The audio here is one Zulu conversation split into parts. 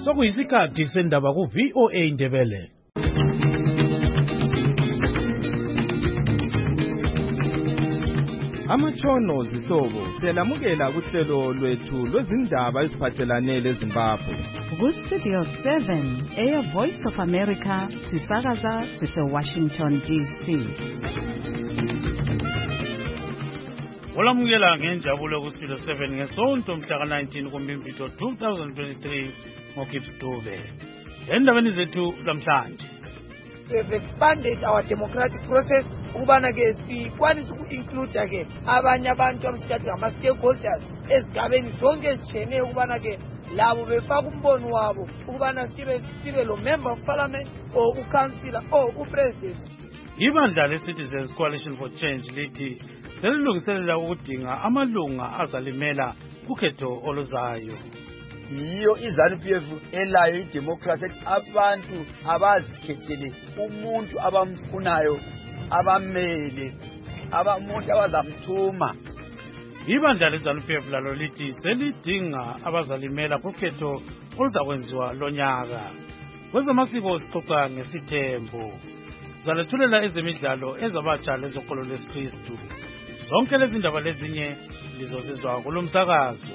Sokuyisikhathi sendaba ku VOA Indebele. Amatshono zihlobo selamukela kuhlelo lwethu lwezindaba eziphathelane leZimbabwe. Ku Studio 7 Air Voice of America sisakaza sise-Washington DC. Olamukela ngenjabulo ku Studio 7 ngesonto mhla ka-19 kuMbimbithi 2023 ngoGibbs Dube. Endabeni zethu lamhlanje. We have expanded our democratic process ukubana ke sikwanisa uku-include ke abanye abantu abasithi ama-stakeholders ezigabeni zonke ezitshiyeneyo ukubana ke labo befaka umbono wabo ukubana sibe lo member of parliament or ucouncillor or upresident. Ibandla le-Citizens Coalition for Change lithi selilungiselela ukudinga amalunga azalimela kukhetho oluzayo. Yiyo iZANU-PF elayo idemocracy abantu abazikhethele umuntu abamfunayo abamele abamuntu abazamthuma. Ibandla leZANU-PF lalo lithi selidinga abazalimela kukhetho oluzakwenziwa lonyaka. Kwezamasiko sixoxa ngesithembu. Zalethulela ezemidlalo ezabatsha lezokholo lwesikristu. Zonke lezi ndaba lezinye lizozizwa kulomsakazo.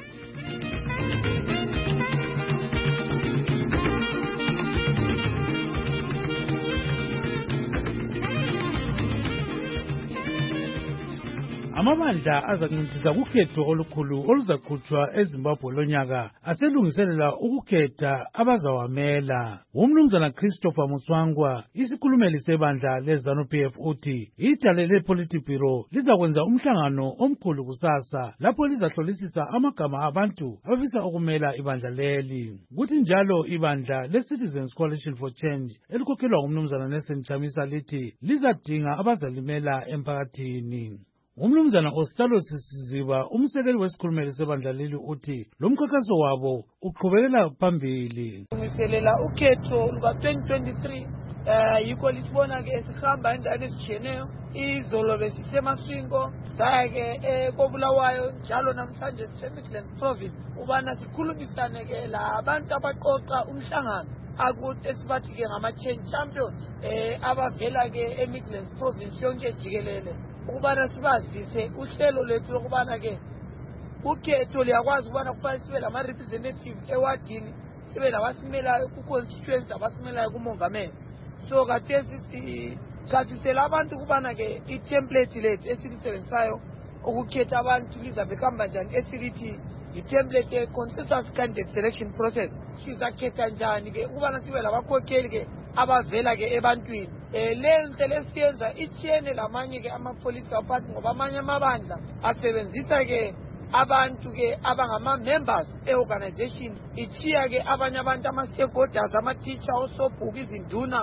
Amabandla azakuncintisa kukhetho olukhulu oluzaqhutshwa eZimbabwe lonyaka aselungiselela ukukhetha abazawamela. Umnumzana Christopher Mutswangwa, isikhulumeli sebandla leZANU-PF, uthi idale lePolitburo lizakwenza umhlangano omkhulu kusasa lapho lizahlolisisa amagama abantu abafisa ukumela ibandla leli. Kuthi njalo ibandla le-Citizens Coalition for Change elikhokhelwa ngumnumzana Nelson Chamisa lithi lizadinga abazalimela emphakathini. Umnumzana Ostalo Sisiziba, umsekeli wesikhulumeli sebandla leli, uthi lo mkhankaso wabo uqhubekela phambili. Ungiselela ukhetho luka-2023 yikho lisibona ke sihamba endaweni ezitshiyeneyo. Izolo besiseMasvingo, saya-ke koBulawayo, njalo namhlanje siseMidlands Province ubana sikhulumisane ke labantu abaqoqa umhlangano akude esibathi ke ngama-change champions abavela ke eMidlands Province yonke jikelele ukubana sibazise uhlelo lethu lokubana ke ukhetho liyakwazi ukubana kufanele sibe lama-representative ewadini, sibe labasimelayo ku-constituency abasimelayo kumongameli. So kathesi sichathisela abantu ukubana ke i-template lethu esilisebenzisayo ukukhetha abantu lizabe kuhamba njani, esilithi i-template ye-consensus candidate selection process. Sizakhetha njani ke ukubana sibe labakhokheli ke abavela ke ebantwini. Le nto lesiyenza itshiyene lamanye ke ama-political party ngoba amanye amabandla asebenzisa ke abantu ke abangama-members e-organization, itshiya ke abanye abantu ama-stakeholders, ama-teacher, osobhuku, izinduna,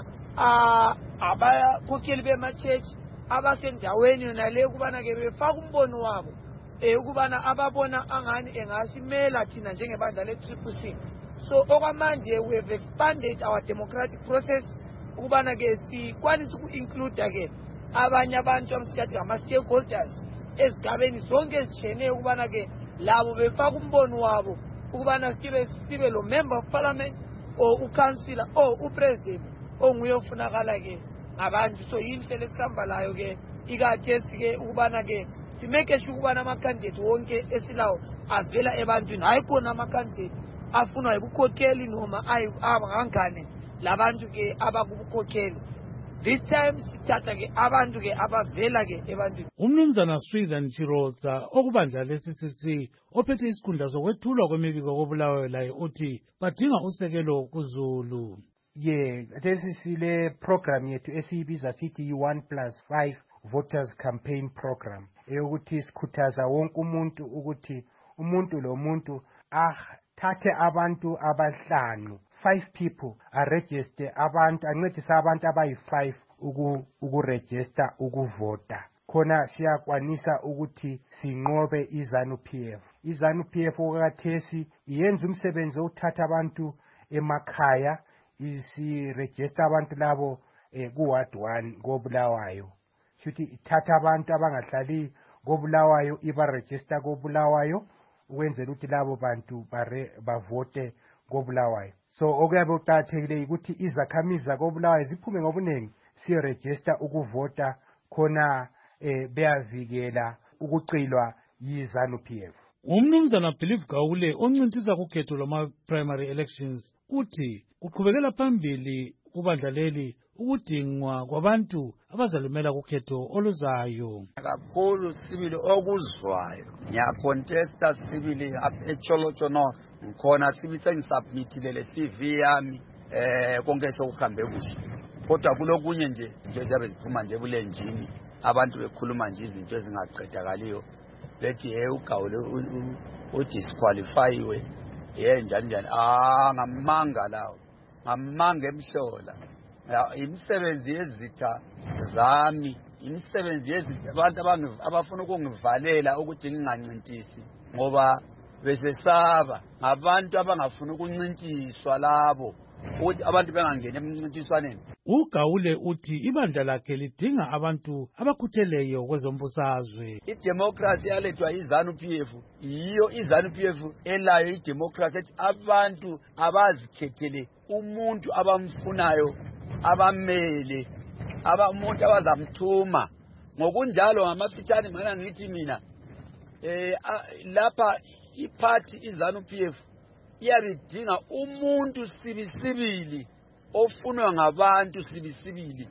abakhokheli bema-church abasendaweni yona le ukubana ke befaka umbono wabo ukubana ababona angani engasimela thina njengebandla le-CCC. So okwamanje we have expanded our democratic process ukubana ke sikwanisa uku-include ke abanye abantu abasithi ama-stakeholders ezigabeni zonke ezitshiyeneyo ukubana ke labo befaka umbono wabo ukubana sibe lo member of parliament or ucouncillor or upresident onguye ofunakala ke ngabantu. So yinhlelo esihamba layo ke ikathesi ke ukubana ke simeke sure ukubana amakhandidate wonke esilawo avela ebantwini, hayi khona amakhandidate afunwa yibukhokheli noma abangangane labantu ke abakubukhokheli. This time sithatha ke abantu ke abavela ke ebantwini. Umnumzana Swithan Chiroza okubandla le-CCC ophethe isikhundla sokwethulwa kwemibiko koBulawayo laye uthi badinga usekelo kuZulu. Lesi sile program yethu esiyibiza sithi 1+5 voters campaign program eyokuthi sikhuthaza wonke umuntu ukuthi umuntu lo muntu thathe abantu abahlanu, 5 people aregister abantu, ancedise abantu abayi-5 ukuregister ukuvota. Khona siyakwanisa ukuthi sinqobe iZANU-PF. iZANU-PF okathesi iyenza umsebenzi wokuthatha abantu emakhaya, isiregister abantu labo ku-Ward 1 koBulawayo. Shuthi ithatha abantu abangahlali koBulawayo ibaregister koBulawayo ukwenzela ukuthi labo bantu bavote koBulawayo. So okuyabe uqathekile ukuthi izakhamizi zakoBulawayo ziphume ngobunengi siregister ukuvota khona beyavikela ukuqilwa yiZANU-PF. Umnumzana Believe Gawule oncintisa kukhetho lwama-primary elections uthi uqhubekela phambili kubandla leli ukudingwa kwabantu abazalumela kukhetho oluzayo. Kakhulu sibili okuzwayo ngiyacontesta sibili eCholocho North ngikhona sibili sengisubmitile le CV yami konke sokuhambe kuhle kodwa kulokunye nje njengoba ziphuma nje bulenjini abantu bekhuluma nje izinto ezingaqedakaliyo bethi uGawule udisqualifyiwe njani ngamanga lawo ngamanga emhlola imisebenzi yezitha zami imisebenzi yezitha abantu abafuna ukungivalela ukuthi ngingancintisi ngoba besesaba ngabantu abangafuna ukuncintiswa labo ukuthi abantu bengangena emncintiswaneni. uGawule uthi ibandla lakhe lidinga abantu abakhutheleyo kwezombusazwe. Idemocracy yalethwa iZANU-PF yiyo iZANU-PF elayo idemocracy ethi abantu abazikhethele umuntu abamfunayo abamele umuntu abazamthuma ngokunjalo ngamafitshane mina ngithi mina lapha iparty iZANU-PF iyabidinga umuntu sibisibili ofunwa ngabantu sibisibili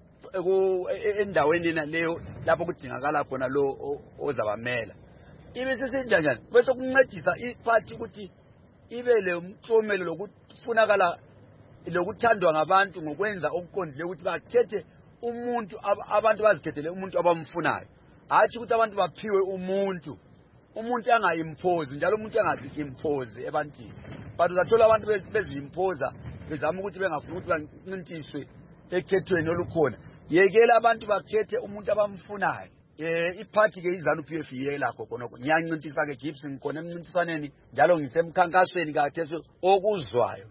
endaweni leyo lapho kudingakala khona lo ozabamela ibe sesenjani bese kuncedisa iparty ukuthi ibe le umthomelo lokufunakala lokuthandwa ngabantu ngokwenza okuqondile ukuthi bakhethe umuntu abantu bazikhethele umuntu abamfunayo hathi ukuthi abantu baphiwe umuntu angayimpose njalo umuntu angazi-impose ebantwini but uzathola abantu bezimpoza bezama ukuthi bengafuni ukuthi bancintiswe ekhethweni olukhona yekela abantu bakhethe umuntu abamfunayo. Iparty ke iZANU-PF yelakho khonokho ngiyancintisa ke Gibson khona emncintiswaneni njalo ngisemkhankasweni kaTheso okuzwayo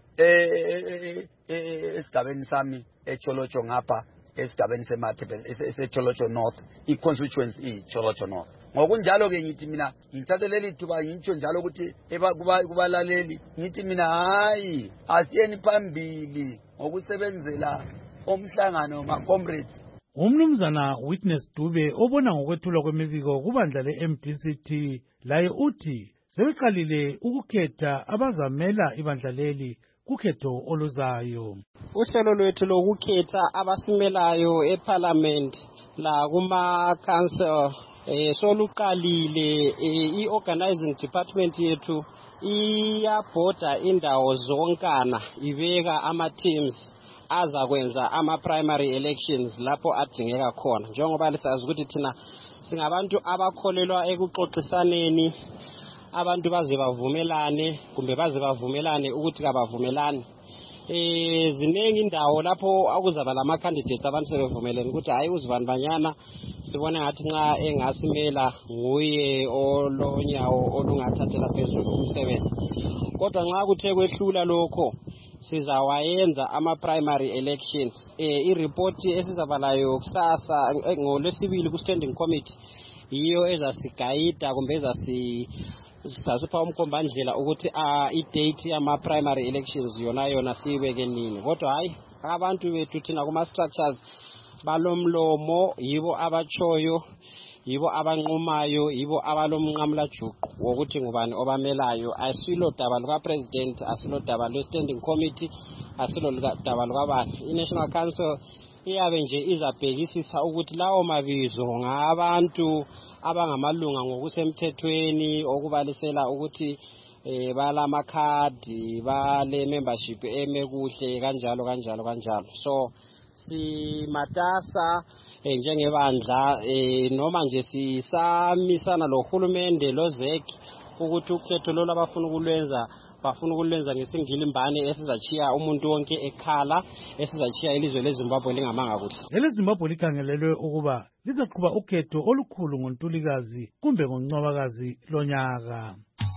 esigabeni sami eCholocho ngapha esigabeni seCholocho North i-constituency iCholocho North. Ngokunjalo ke ngithi mina ngithathe leli thuba ngitsho njalo ukuthi kubalaleli ngithi mina hayi asiyeni phambili ngokusebenzela omhlangano ma-comrades. Umnumzana Witness Dube obona ngokwethulwa kwemibiko kubandla le-MDCT laye uthi sebeqalile ukukhetha abazamela ibandla leli kukhetho oluzayo. Uhlelo lwethu lokukhetha abasimelayo eParliament la kuma-council soluqalile i-organizing department yethu iyabhoda indawo zonkana ibeka ama-teams azakwenza ama-primary elections lapho adingeka khona njengoba lisazi ukuthi thina singabantu abakholelwa ekuxoxisaneni abantu baze bavumelane kumbe baze bavumelane ukuthi kabavumelane. Ziningi indawo lapho akuzaba lama candidates abantu sebevumelene ukuthi hayi uzibanibanyana sibone ngathi nxa engasimela nguye olonyawo olungathathela phezulu umsebenzi kodwa nxa kuthe kwehlula lokho sizawayenza ama-primary elections. I-report esizaba layo kusasa ngolwesibili ku-standing committee yiyo ezasigayida kumbe sasipha umkhombandlela ukuthi i-date yama-primary elections yona siyibeke nini kodwa hayi abantu bethu thina kuma-structures balomlomo yibo abatshoyo yibo abanqumayo yibo abalomnqamula juqu wokuthi ngubani obamelayo. Asilo daba luka-president asilo daba lwe-standing committee asilo daba lukabani. I-National Council iyabe nje izabhekisisa ukuthi lawo mabizo ngabantu abangamalunga ngokusemthethweni okubalisela ukuthi balamakhadi bale membership emekuhle kanjalo. So simatasa njengebandla noma nje sisamisana lohulumende loZEC ukuthi ukhetho lolu abafuna ukulwenza ngesingilimbane esizachiya umuntu wonke ekhala esizachiya ilizwe leZimbabwe lingamanga kuhle. EleZimbabwe likhangelelwe ukuba lizaqhuba ukhetho olukhulu ngoNtulikazi kumbe ngoNcwabakazi lonyaka.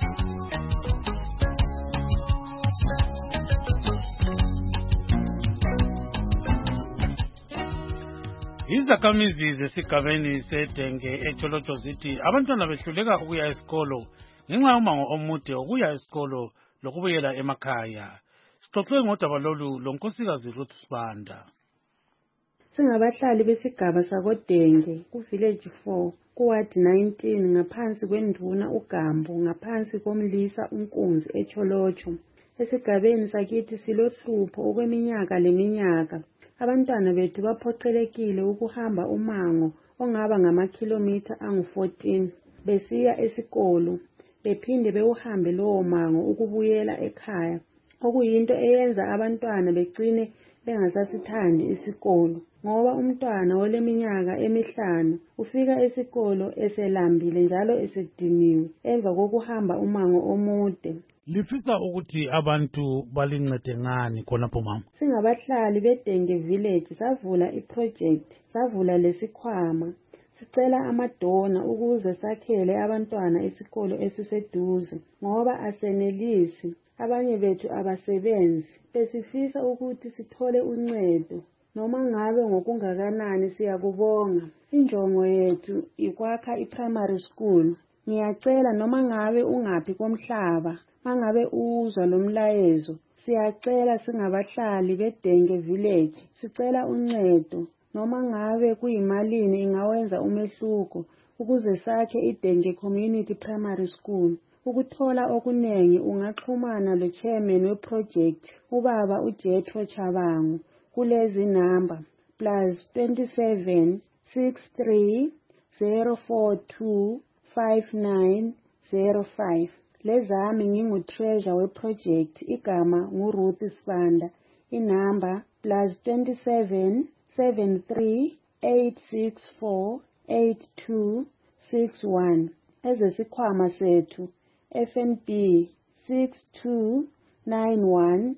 Izakhamizi zesigabeni seDenge eCholocho zithi abantwana behluleka ukuya esikolo ngenxa yomango omude ukuya esikolo lokubuyela emakhaya. Sixoxe ngodaba lolu lonkosikazi Ruth Sibanda. Singabahlali besigaba sakoDenge ku-Village 4 kuward 19 ngaphansi kwenduna uGambo ngaphansi komlisa uNkunzi eCholocho. Esigabeni sakithi silohlupho okweminyaka leminyaka. Abantwana bethu baphoqelekile ukuhamba umango ongaba ngamakhilomitha angu-14 besiya esikolo, bephinde bewuhambe lowo mango ukubuyela ekhaya, okuyinto eyenza abantwana begcine bengasasithandi isikolo, ngoba umntwana oleminyaka emihlanu ufika esikolo eselambile njalo esediniwe emva kokuhamba umango omude. Lifisa ukuthi abantu balincede ngani khonapho mama? Singabahlali beDenge Village savula iproject, savula lesikhwama. Sicela amadona ukuze sakhele abantwana isikolo esiseduze ngoba asenelisi. Abanye bethu abasebenzi. Besifisa ukuthi sithole uncedo. Noma ngabe ngokungakanani siyakubonga. Injongo yethu ikwakha i-primary school. Ngiyacela noma ngabe ungaphi komhlaba, mangabe uzwa lo mlayezo, siyacela singabahlali beDenge Village, sicela uncedo. Noma ngabe kuyimalini ingawenza umehluko ukuze sakhe iDenge Community Primary School. Ukuthola okunengi ungaxhumana lo-chairman we-project, ubaba uJethro Chabangu, kulezi namba +27 63 042 5905. Lezami ngingu-treasure we-project, igama nguRuth Sibanda, inamba +27 73 864 8261. Ezesikhwama sethu FNB 6291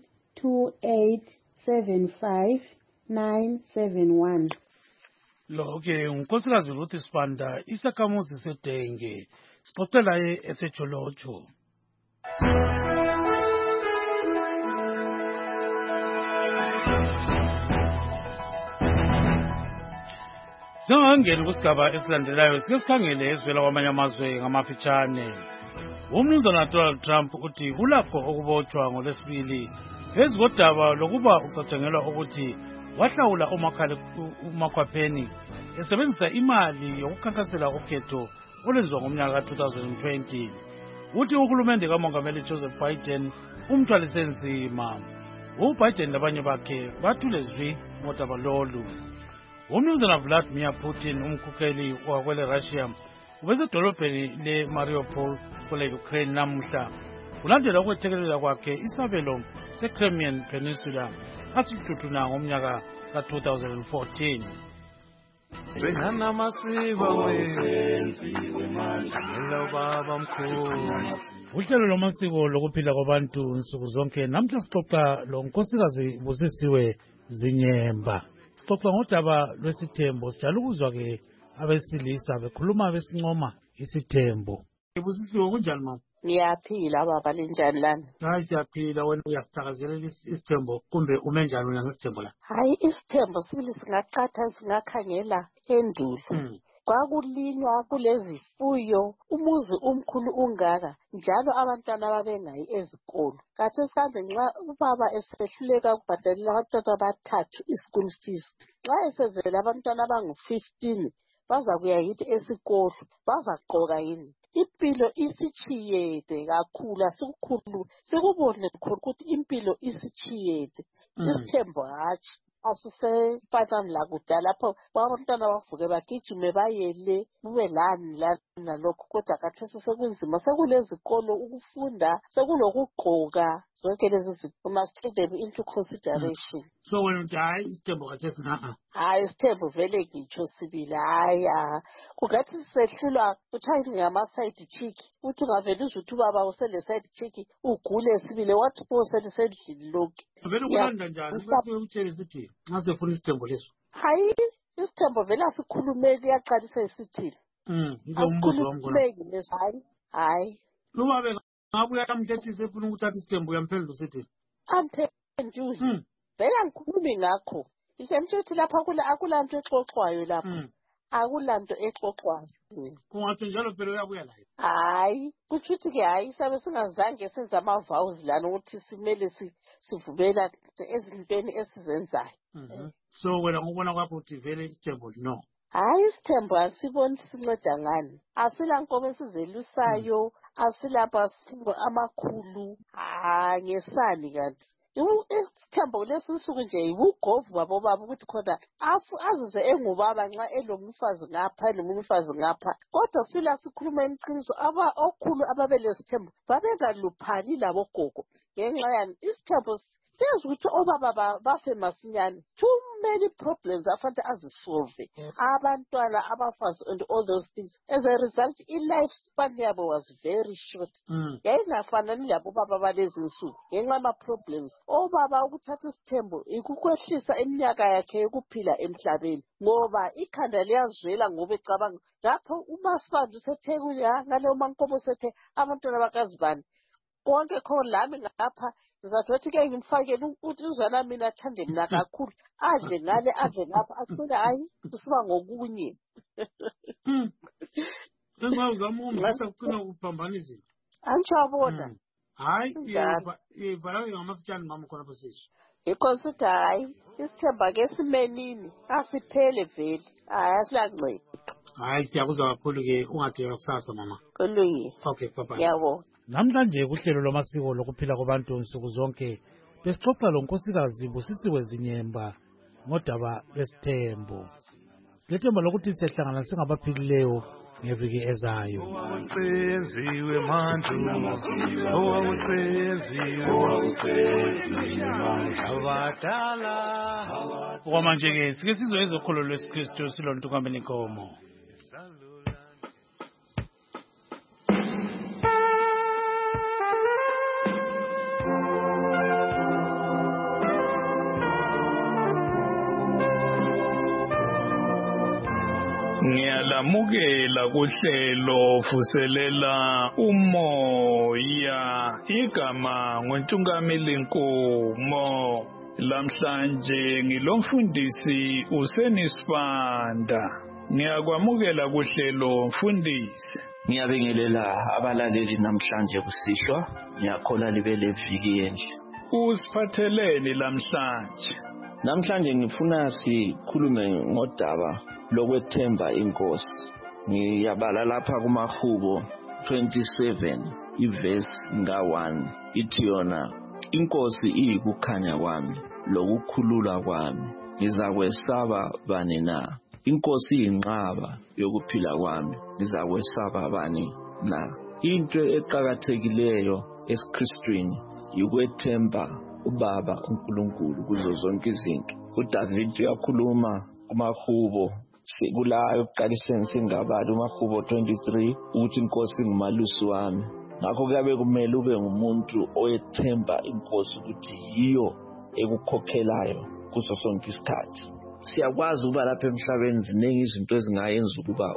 2875 971. Lo-ke unkosikazi Ruth Sibanda, isakhamuzi seDenge. Sixoxe laye eseCholocho. Singangeni kusigaba esilandelayo sike sikhangele ezwela kwamanye amazwe ngamafitshane. Umnumzana Donald Trump uthi kulakho okubotshwa ngolwesibili phezu kodaba lokuba ucatshangelwa ukuthi wahlawula umakhwapheni esebenzisa imali yokukhankasela ukhetho olwenziwa ngomnyaka ka-2020. Uthi uhulumende kamongameli Joseph Biden umthwalise nzima. UBiden labanye bakhe bathule zwi ngodaba lolu. Umnumzana Vladimir Putin, umkhokheli wakwele Russia, ubesedolobheni le-Mariupol kwele Ukraine namuhla kulandela ukwethekelela kwakhe isabelo se-Crimean Peninsula asithuthuna ngomnyaka ka-2014. Uhlelo lwamasiko lokuphila kwabantu nsuku zonke namhla sixoxa lonkosikazi Busisiwe Zinyemba. Sixoxa ngodaba lwesithembo, sijala ukuzwa-ke abesilisa bekhuluma besincoma isithembo. Busisiwe, kunjani mama? Ngiyaphila baba, linjani lana? Hayi, siyaphila. Wena uyasithakazelela isithembo kumbe ume njani wena ngesithembo la? Hayi, isithembo sibili singaqatha singakhangela endulo. Kwakulinywa kulezifuyo, umuzi umkhulu ungaka, njalo abantwana babengayi ezikolo. Kathi manje nxa ubaba esehluleka ukubhadalela abantwana abathathu i-school fees, nxa esezele abantwana abangu-15 bazakuya yithi esikolo, bazagqoka yini? Impilo isitshiyene kakhulu, asikukhulu sikubone khona ukuthi impilo isitshiyene. Isithembo hatshi asisefanani lakudala lapho abantwana bavuke bagijime bayele kube lani nalokho, kodwa khathesi sekunzima, sekulezikolo, ukufunda, sekulokugqoka, zonke lezi zinto. We must take them into consideration. So wena uthi hayi isithembo khathesi hayi isithembo vele ngitsho sibili haya kungathi sisehlulwa kuthiwa ngama-side chick, uthi ungavele uzwe ukuthi ubaba usele-side chick ugule sibile wathi posendisendlini lonke. Vele kulanda njani utshele sithi nxa sefuna isithembo leso? Hayi isithembo vele asikhulumeki, iyaqalisa isithini. Asikhulumeki leso. Hayi ubabe ngabuya namthethi sefuna ukuthatha isithembo uyamphendula usithi amphenduli vele angikhulumi ngakho. Isemtsho ukuthi lapha akulanto exoxwayo lapha. akulanto exoxwayo. Kungathi njalo phela uyabuya la. Hayi kutsho ukuthi-ke hayi sabe singazange senze ama-vows lana ukuthi simele sivumela ezintweni esizenzayo. So wena ngokubona kwakho uthi vele isithembu no. Hayi isithembu asiboni sinceda ngani, asilankomo esizelusayo, asilapha amakhulu, ngesani kanti. Isithembu lesi nsuku nje ugovu babobaba ukuthi khona azizwe engubaba nxa elomfazi ngapha elomunye umfazi ngapha. Kodwa sila sikhuluma iqiniso, okhulu ababelesithembu babengaluphali labogogo ngenxa yani isithembu senza ukuthi obaba bafe masinyane. Too many problems afanele azisolve, abantwana, abafazi and all those things. As a result, i-life span yabo was very short. Yayingafanani labo baba balezi nsuku ngenxa ama-problems. Obaba ukuthatha isithembu ikukwehlisa iminyaka yakhe yokuphila emhlabeni ngoba ikhanda liyazwela ngoba ecabanga lapho uMaSibanda usethe ngale uMankomo usethe abantwana bakazibani konke khona lami ngapha ngizathothi-ke ngimfakele ukuthi uzwana mina athande mina kakhulu adle ngale adle ngapha athole hayi usuba ngokunye. Engazama umisa kucina ukupambana izinto. Anjabona. Hayi ivalayo ngamafutshane ngami khona phosisi. Iconsider hayi isithemba ke simenini asiphele vele. Hayi asilanceda. Hayi siyakuzwa kakhulu ke ungathi kusasa mama. Kulungile. Okay bye. Yabo. Namhlanje kuhlelo lwamasiko lokuphila kwabantu nsuku zonke besixoxa lo nkosikazi Busisiwe Zinyemba ngodaba lwesithembu. Silethemba lokuthi siyahlangana singabaphilileyo ngeviki ezayo. Owakusenziwe manje abadala okwamanje ke sike sizwe ezokholo lwesikristu silonto kuhambeni inkomo. Ngiyalamukela kuhlelo vuselela umoya igama ngoNtungameli Nkomo. Lamhlanje ngilomfundisi uSenisibanda. Ngiyakwamukela kuhlelo mfundisi. Ngiyabingelela abalaleli namhlanje kusihlwa, ngiyakhola libe leviki enhle. Usiphatheleni lamhlanje? Namhlanje ngifuna sikhulume ngodaba lokwethemba inkosi. Ngiyabala lapha kumaHubo 27 ivesi nga1 ithi yona inkosi iyikukhanya kwami lokukhulula kwami, ngizakwesaba bani na? Inkosi iyinqaba yokuphila kwami, ngizakwesaba bani na? Into eqhakathekileyo esiKristwini yikwethemba uBaba uNkulunkulu kuzo zonke izinto. uDavid uyakhuluma kumaHubo sekulayo ekuqaliseni singabali umaHubo 23 ukuthi inkosi ngumalusi wami. Ngakho kuyabe kumele ube ngumuntu oyethemba inkosi ukuthi yiyo ekukhokhelayo kuso sonke isikhathi. Siyakwazi ukuba lapha emhlabeni ziningi izinto ezingayenza ukuba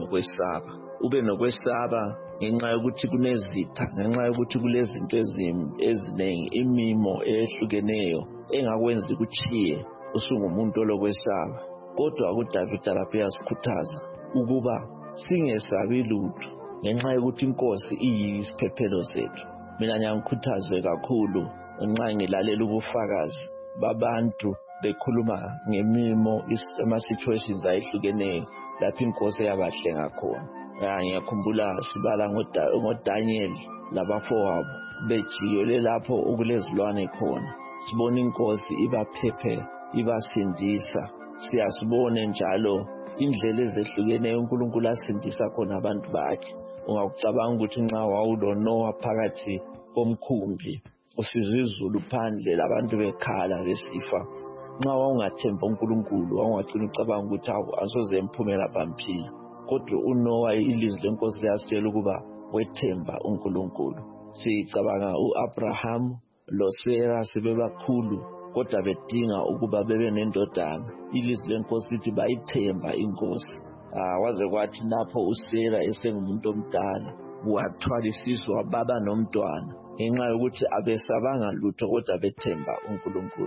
ube nokwesaba ngenxa yokuthi kunezitha, ngenxa yokuthi kulezinto eziningi, imimo ehlukeneyo engakwenza ukuchiye usungumuntu olokwesaba. Kodwa uDavid lapha uyasikhuthaza ukuba singesabi lutho ngenxa yokuthi inkosi iyisiphephelo sethu. Mina ngiyangikhuthazwe kakhulu ngenxa ngilalela ubufakazi babantu bekhuluma ngemimo ama-situations ayehlukeneyo lapho inkosi yabahlenga khona. Ngiyakhumbula sibala ngoDaniel labafowabo bejiyele lapho okulezilwane khona. Sibona inkosi ibaphephe, ibasindisa. Siyasibone njalo indlela ezehlukeneyo uNkulunkulu asindisa khona abantu bakhe. Ungakucabanga ukuthi nxa wawuloNoah phakathi komkhumbi usizwe izulu phandle labantu bekhala besifa, nxa wawungathemba uNkulunkulu wawungagcina ucabanga ukuthi asoze emphumela phamphila. Kodwa uNoah ilizwi lenkosi liyasitshela ukuba wethemba uNkulunkulu. Sicabanga uAbraham loSarah sebebakhulu kodwa bedinga ukuba bebe nendodana. Ilizwi lenkosi lithi bayithemba inkosi. Waze kwathi lapho uSarah esengumuntu omdala wathwalisiswa wababa nomntwana ngenxa yokuthi abesabanga lutho kodwa bethemba uNkulunkulu.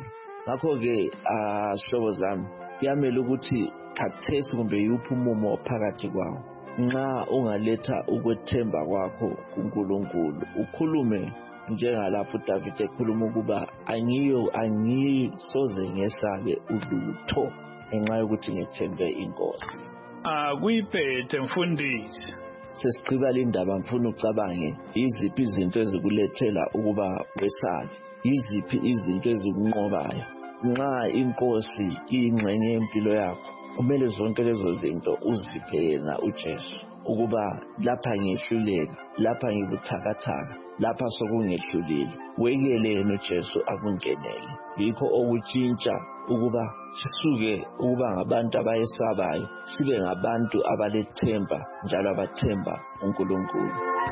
ngakho-ke sihlobo zami kuyamele ukuthi khathesi kumbe yuphi umumo phakathi kwawo nxa ungaletha ukwethemba kwakho kuNkulunkulu ukhulume njengalapho uDavid ekhuluma ukuba angisoze ngesabe ulutho ngenxa yokuthi ngethembe inkosi. Akuyiphethe mfundisi. Sesigqiba le ndaba mfuna ucabange yiziphi izinto ezikulethela ukuba wesabe, yiziphi izinto ezikunqobayo. Nxa inkosi iyingxenye yempilo yakho kumele zonke lezo zinto uziphe yena uJesu ukuba lapha ngiyehluleka, lapha ngibuthakathaka, lapha sokungehlulile, wekele yena uJesu akungenele. Yikho okutshintsha ukuba sisuke ukuba ngabantu abayesabayo sibe ngabantu abalethemba njalo abathemba uNkulunkulu.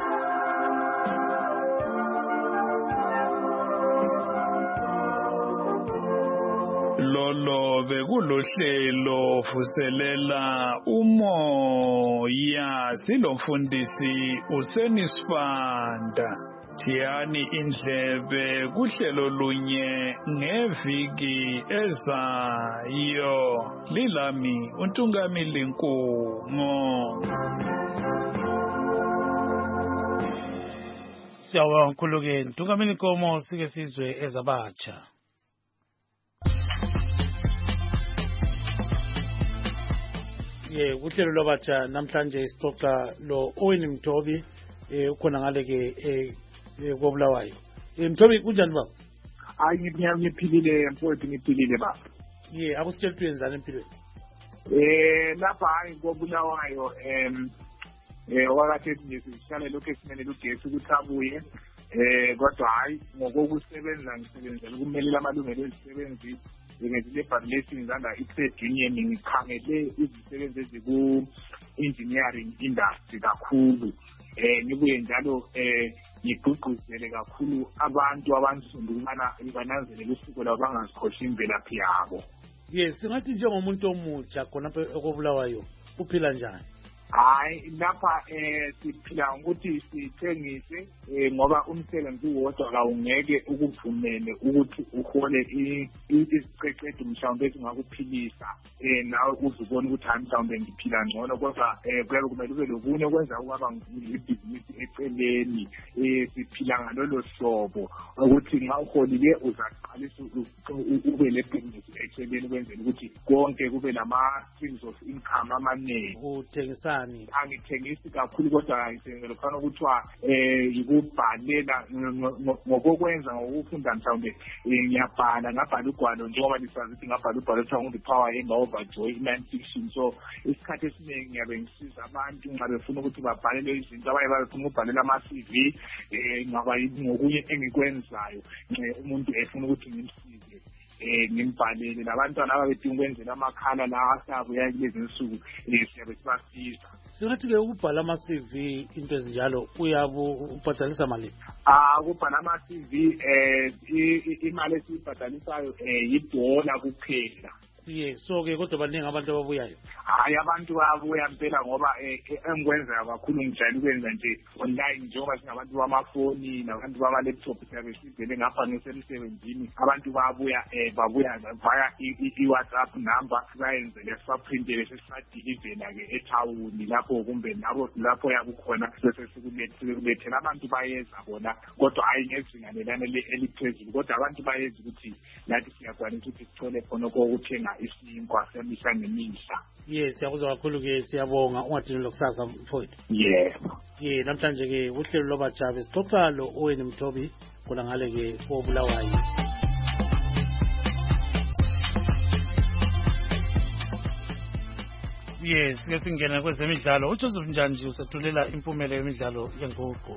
Lolo bekulohlelo vuselela umoya silomfundisi uSenisifanda. Thiyani indlebe kuhlelo lunye ngeviki ezayo. Lilami uNtungamili Nkumo. Siyabonga kakhulu-ke Ntungamili Nkomo, sike sizwe ezabatsha. Uhlelo lwabatsha namhlanje sixoxa lo Owen Mthobi ukhona ngale ke koBulawayo. Mthobi kunjani baba? Hayi ngiphilile mfowethu, ngiphilile baba. Akusitshela ukuthi wenzani empilweni? Lapha hayi koBulawayo wakathe nje sihlale lokho esimele ugesi ukuthi abuye kodwa hayi ngokokusebenza ngisebenzela ukumelela amalungelo ezisebenzi nge-labor relations under i-trade union. Ngikhangele izisebenzi eziku-engineering industry kakhulu, ngibuye njalo ngigqugquzele kakhulu abantu abansundu ukubana bananzelele usiko labo bangazikhohlwa imvelaphi yabo. Singathi njengomuntu omutsha khonapha koBulawayo uphila njani? Hayi lapha siphila ngokuthi sithengise ngoba umsebenzi wodwa kawungeke ukuvumele ukuthi uhole isiqeqedo mhlawumbe esingakuphilisa nawe uzubona ukuthi hayi mhlawumbe ngiphila ngcono, kodwa kuyabe kumele ube lokunye okwenza ukwaba ibhizinisi eceleni. Siphila ngalolo hlobo ukuthi nxa uholile uzaqalisa ube lebhizinisi eceleni ukwenzela ukuthi konke kube lama-streams of income amanengi. Uthengisani? Angithengisi kakhulu kodwa ngithengela khona ukuthiwa yikubhalela ngokokwenza ngokufunda mhlawumbe ngabhala ugwalo njengoba lisazi ukuthi ngabhala ugwalo kuthiwa ngu-The Power Ember Overjoy non-fiction. So isikhathi esiningi ngiyabe ngisiza abantu nxa befuna ukuthi babhalele izinto abaye bafuna ukubhalela ama-CV ngaba ngokunye engikwenzayo umuntu efuna ukuthi ngimsize ngimbhalele. Labantwana ababedinga ukwenzela amakhala lawa asabuya kulezi nsuku siyabe sibasiza. Singathi-ke ukubhala ama-CV into ezinjalo uyabubhadalisa mali? Ukubhala ama-CV imali esiyibhadalisayo $1 kuphela. So-ke kodwa baningi abantu ababuyayo? Hayi, abantu bayabuya mpela ngoba engikwenzayo kakhulu ngijayele ukwenza nje online njengoba singabantu bamafoni nabantu bama-laptop siyabe sivele ngapha ngisemsebenzini. Abantu babuya via i-WhatsApp number, bayenzele sibaprintele sesisadilivela-ke ethawuni lapho kumbe lapho yakukhona sekulethela abantu bayeza bona, kodwa hayi ngezinga lelane eliphezulu, kodwa abantu bayeza ukuthi lathi siyakwanisa ukuthi sithole khona kokuthenga isinkwa semihla ngemihla. Siyakuzwa kakhulu-ke, siyabonga. Ungadinelwa kusasa mfowethu. Yebo. Namhlanje-ke uhlelo lwabatsha besixoxa lo Owen Mthobi khona ngale-ke koBulawayo. Sike singena kwezemidlalo. uJoseph Njanji usethulela impumela yemidlalo yenguqu.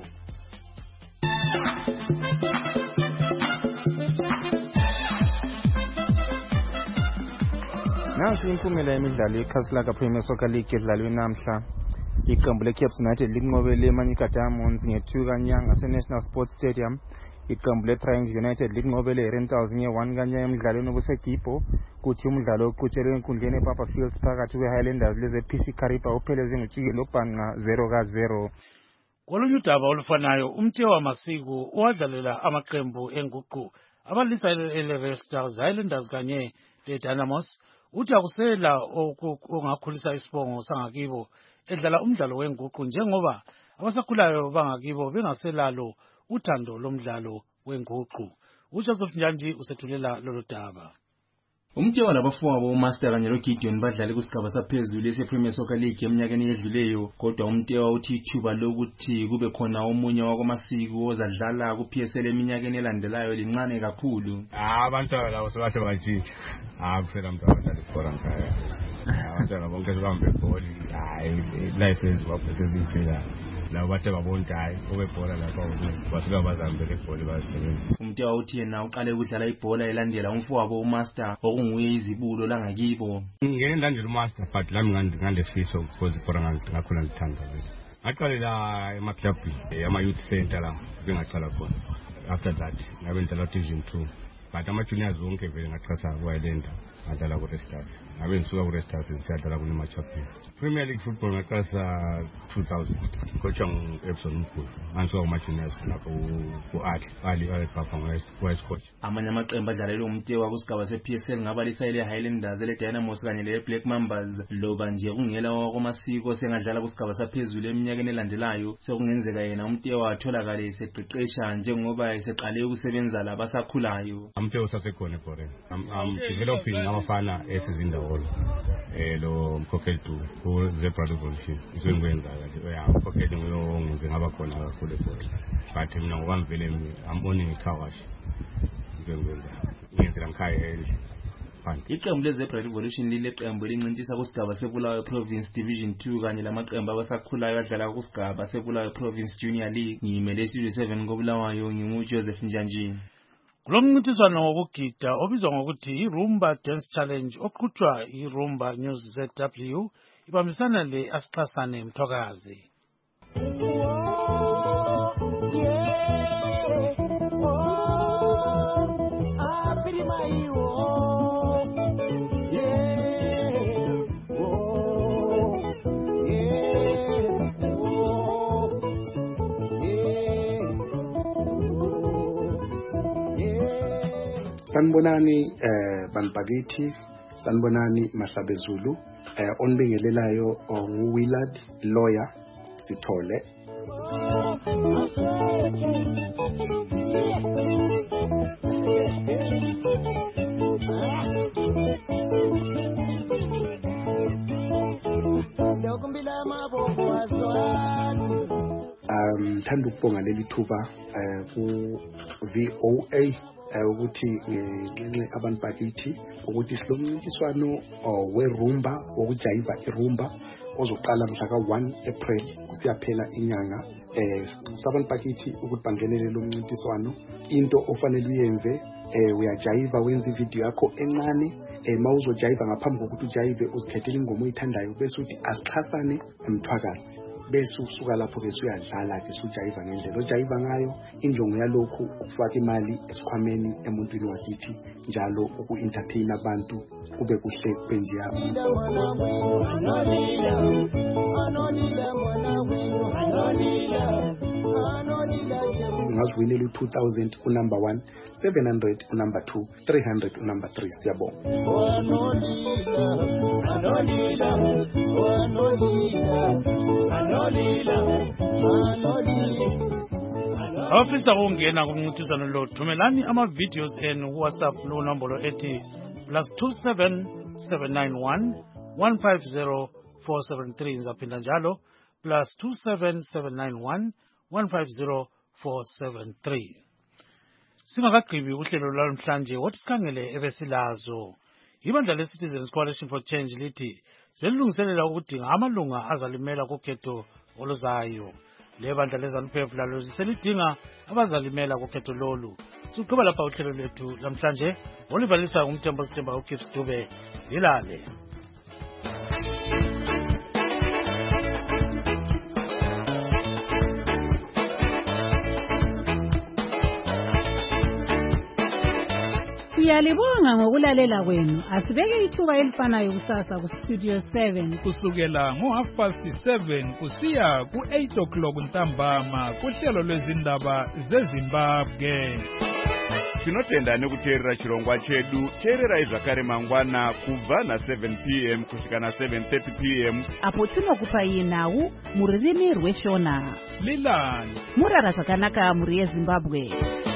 Nansi impumela yemidlalo yeCastlelaga Premier Soccer League edlalwe namhla. Iqembu leCaps United linqobele iManyika Diamonds nge-2 kanyanga ngase-National Sports Stadium. Iqembu leTriangle United linqobele iRentals nge-1 kanyanga emidlalweni obuseGibho. Kuthi umdlalo oqhutshelwe enkundleni ePapa Fields phakathi kwe-Highlanders leze-PC Kariba upheleze ngojikelo obhanqa 0-0. Kolunye udaba olufanayo, umthe wamasiko owadlalela amaqembu enguqu abalisa ele-Red Stars, Highlanders kanye le-Dynamos, uthi akusela ongakhulisa isibongo sangakibo edlala umdlalo wenguqu njengoba abasakhulayo bangakibo bengaselalo uthando lomdlalo wenguqu. uJoseph Njanji usethulela lolu daba. Umtyewa labafowabo uMaster kanye loGideon badlale kusigaba saphezulu ese-Premier Soccer League eminyakeni edluleyo, kodwa umtyewa uthi ithuba lokuthi kube khona omunye wakwamasiko ozadlala ku-PSL eminyakeni elandelayo lincane kakhulu. Abantwana labo sebahle batshintsha. Kusela umuntu abadlala ibhola nkhaya. Abantwana bonke sebahamba ibhola. Life eZimbabwe seziphila. Labo bathe babonta okubhola lapha basuka bazambele ibhola basebenza. Umtyewa uthi yena uqale ukudlala ibhola elandela umfowabo uMaster okunguye izibulo langakibo. Ngeke ngilandela uMaster but lami ngandesifiso because ibhola ngakhula ngithanda. Ngaqalela ema-club ama-youth center la bengaqala khona. After that ngabe ngidlala Division 2 but ama-juniors wonke vele ngaqhasa ku-Islander ngadlala ku-Red Stars. Ngabe ngisuka ku-Red Stars siyadlala ku-Nemachapi. Premier League football ngaqasa 2000 coach ngu-Epson Mkhulu ngisuka kuma-juniors lapho ku-Ali Papa vice coach. Amanye amaqembu adlalelwe umtyewa kusigaba se-PSL ngabalisa ele-Highlanders, ele-Dynamos kanye le-Black Mambas. Loba nje kungela wakwamasiko sengadlala kusigaba saphezulu eminyakeni elandelayo, sekungenzeka yena umtyewa atholakale eseqeqesha njengoba eseqale ukusebenza labasakhulayo. Umtyewa usasekhona ebholeni. I'm developing abafana esizindawolo lo mkhokheli ku-Zebra Revolution isengwenza kahle mkhokheli ngize ngaba khona kakhulu ebholeni but mina ngokwami vele I'm owning a car wash ngengwenza ngenzela ngikhaya endle. Iqembu le-Zebra Revolution lileqembu elincintisa kusigaba seBulawayo Province Division 2 kanye lamaqembu abasakhulayo adlala kusigaba seBulawayo Province Junior League. Ngiyimele isizwe 7 koBulawayo, nginguJoseph Njanji. Kulo mncintiswano wokugida obizwa ngokuthi iRumba Dance Challenge oqhutshwa iRumba News ZW ibambisana le-Asixhasane Mthokazi. Sanibonani Banbakithi, sanibonani Mahlabezulu, onibingelelayo nguWillard Lawyer Sithole. Thanda ukubonga leli thuba ku VOA ukuthi ngenxe abantu bakithi ukuthi silomncintiswano weRumba wokujayiva iRumba ozoqala mhla ka-1 April kusiyaphela inyanga. Sabantu bakithi ukuthi bangenele lo mncintiswano, into ofanele uyenze uyajayiva, wenza ivideo yakho encane. Mawuzojayiva ngaphambi kokuthi ujayive uzikhethele ingoma oyithandayo bese uthi Asixhasane Mthwakazi, bese usuka lapho ke uyadlala ke ujayiva ngendlela ojayiva ngayo. Injongo yalokhu ukufaka imali esikhwameni emuntwini wakithi, njalo uku-entertain abantu kube kuhle benje ungaziwinela u-2000 unumber 1, 700 unumber 2, 300 unumber 3. Siyabonga. Abafisa ukungena kumncintiswano lo, thumelani ama-videos enu kuWhatsApp lo nombolo ethi +27 791 150 473. Ngizaphinda njalo +27 791 150 473. Singakagqibi uhlelo lwamhlanje wothi sikhangele ebesilazo. Ibandla le-Citizens Coalition for Change lithi selilungiselela ukudinga amalunga azalimela kukhetho oluzayo. Le bandla leZANU-PF lalo selidinga abazalimela kukhetho lolu. Siqhuba lapha uhlelo lethu namhlanje olivalisa ngumthembo Sithemba uGibbs Dube. Yilale. Siyalibonga ngokulalela kwenu. Asibeke ithuba elifanayo kusasa ku Studio 7 kusukela ngo7:30 kusiya ku8 o'clock ntambama kuhlelo lwezindaba zeZimbabwe. tinotenda nekuteerera chirongwa chedu. Teererai zvakare mangwana kubva na7 p.m. kusvika na7:30 p.m. apo tinokupai nhau mururimi rweshona. Leland murara zvakanaka muri yeZimbabwe.